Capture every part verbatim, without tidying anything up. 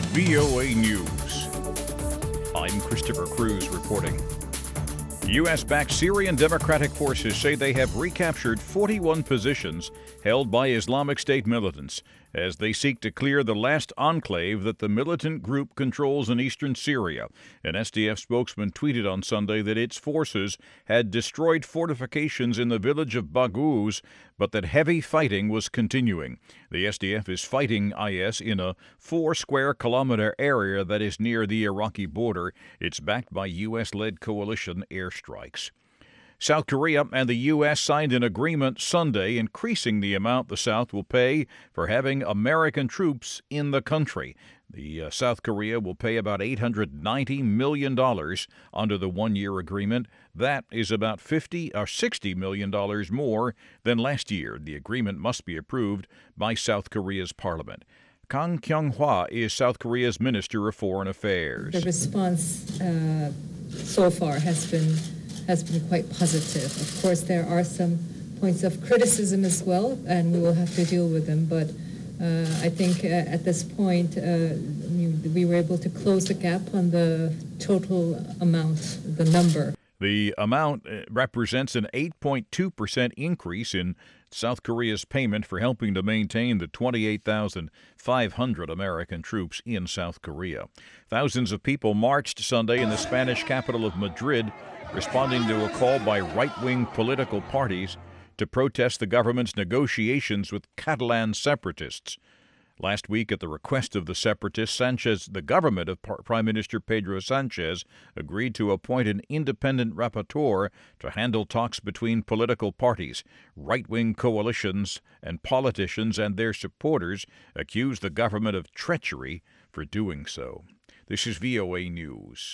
V O A News. I'm Christopher Cruz reporting. U S-backed Syrian Democratic Forces say they have recaptured forty-one positions held by Islamic State militants as they seek to clear the last enclave that the militant group controls in eastern Syria. An S D F spokesman tweeted on Sunday that its forces had destroyed fortifications in the village of Baghouz, but that heavy fighting was continuing. The S D F is fighting I S in a four square kilometer area that is near the Iraqi border. It's backed by U S-led coalition airstrikes. South Korea and the U S signed an agreement Sunday increasing the amount the South will pay for having American troops in the country. The uh, South Korea will pay about eight hundred ninety million dollars under the one-year agreement. That is about fifty or sixty million dollars more than last year. The agreement must be approved by South Korea's parliament. Kang Kyung-hwa is South Korea's Minister of Foreign Affairs. The response uh, so far has been has been quite positive. Of course, there are some points of criticism as well, and we will have to deal with them. But uh, I think uh, at this point, uh, we, we were able to close the gap on the total amount, the number. The amount represents an eight point two percent increase in South Korea's payment for helping to maintain the twenty-eight thousand five hundred American troops in South Korea. Thousands of people marched Sunday in the Spanish capital of Madrid, responding to a call by right-wing political parties to protest the government's negotiations with Catalan separatists. Last week, at the request of the separatists, Sanchez, the government of Prime Minister Pedro Sanchez, agreed to appoint an independent rapporteur to handle talks between political parties. Right-wing coalitions and politicians and their supporters accuse the government of treachery for doing so. This is V O A News.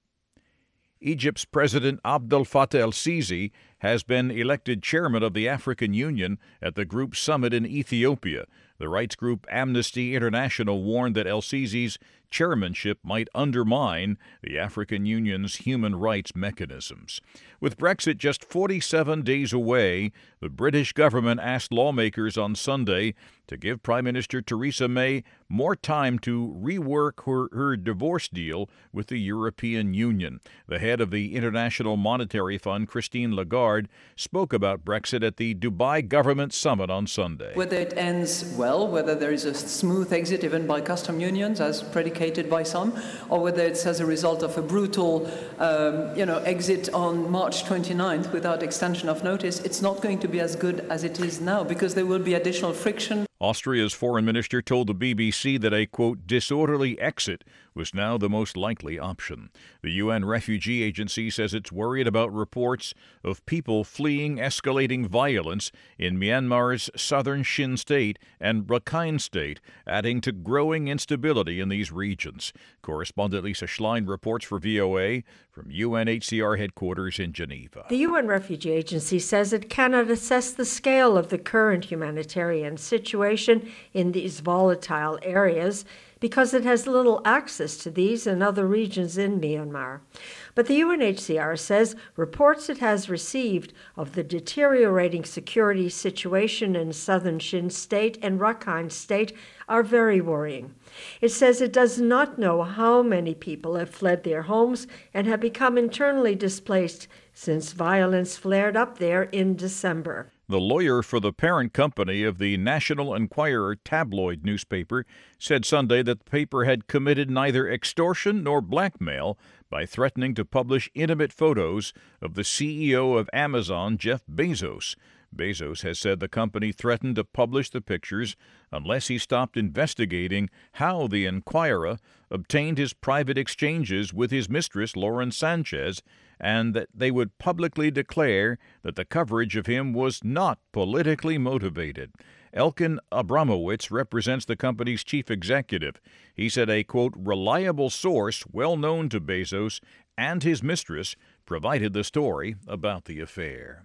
Egypt's President Abdel Fattah el-Sisi has been elected chairman of the African Union at the group's summit in Ethiopia. The rights group Amnesty International warned that el-Sisi's chairmanship might undermine the African Union's human rights mechanisms. With Brexit just forty-seven days away, the British government asked lawmakers on Sunday to give Prime Minister Theresa May more time to rework her, her divorce deal with the European Union. The head of the International Monetary Fund, Christine Lagarde, spoke about Brexit at the Dubai Government Summit on Sunday. Whether it ends well, whether there is a smooth exit even by custom unions, as predicated by some, or whether it's as a result of a brutal um, you know, exit on March twenty-ninth without extension of notice, it's not going to be as good as it is now because there will be additional friction. Austria's foreign minister told the B B C that a, quote, disorderly exit was now the most likely option. The U N Refugee Agency says it's worried about reports of people fleeing escalating violence in Myanmar's southern Shin State and Rakhine State, adding to growing instability in these regions. Correspondent Lisa Schlein reports for V O A from U N H C R headquarters in Geneva. The U N Refugee Agency says it cannot assess the scale of the current humanitarian situation in these volatile areas because it has little access to these and other regions in Myanmar. But the U N H C R says reports it has received of the deteriorating security situation in southern Shin State and Rakhine State are very worrying. It says it does not know how many people have fled their homes and have become internally displaced since violence flared up there in December. The lawyer for the parent company of the National Enquirer tabloid newspaper said Sunday that the paper had committed neither extortion nor blackmail by threatening to publish intimate photos of the C E O of Amazon, Jeff Bezos. Bezos has said the company threatened to publish the pictures unless he stopped investigating how the Enquirer obtained his private exchanges with his mistress, Lauren Sanchez, and that they would publicly declare that the coverage of him was not politically motivated. Elkin Abramowitz represents the company's chief executive. He said a, quote, reliable source well known to Bezos and his mistress provided the story about the affair.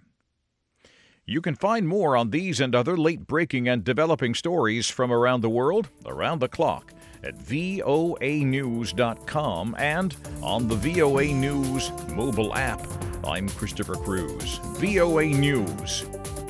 You can find more on these and other late-breaking and developing stories from around the world, around the clock, at V O A news dot com and on the V O A News mobile app. I'm Christopher Cruz. V O A News.